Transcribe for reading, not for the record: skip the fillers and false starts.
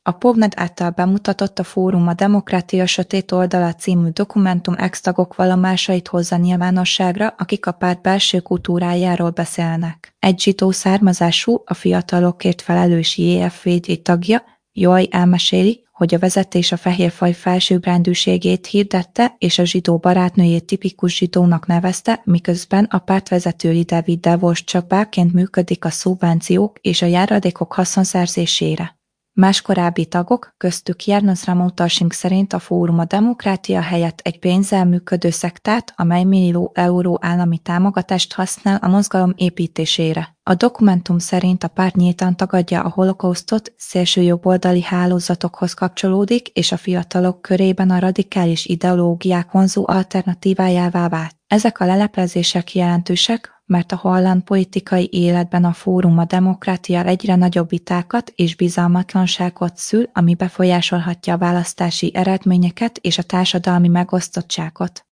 A PubMed által bemutatott a Fórum a Demokrácia sötét oldala című dokumentum ex-tagok vallomásait hozza nyilvánosságra, akik a párt belső kultúrájáról beszélnek. Egy zsidó származású, a fiatalokért felelős JFVD tagja, Joy elmeséli, hogy a vezetés a fehérfaj felsőbbrendűségét hirdette, és a zsidó barátnőjét tipikus zsidónak nevezte, miközben a pártvezető David Devos csak bárként működik a szubvenciók és a járadékok haszonszerzésére. Más korábbi tagok, köztük János Ramotarcsink szerint a Fórum a Demokrácia helyett egy pénzzel működő szektát, amely millió euró állami támogatást használ a mozgalom építésére. A dokumentum szerint a párt nyíltan tagadja a holokausztot, szélsőjobboldali hálózatokhoz kapcsolódik, és a fiatalok körében a radikális ideológiák vonzó alternatívájává vált. Ezek a leleplezések jelentősek, mert a holland politikai életben a Fórum a Demokrácia egyre nagyobb vitákat és bizalmatlanságot szül, ami befolyásolhatja a választási eredményeket és a társadalmi megosztottságot.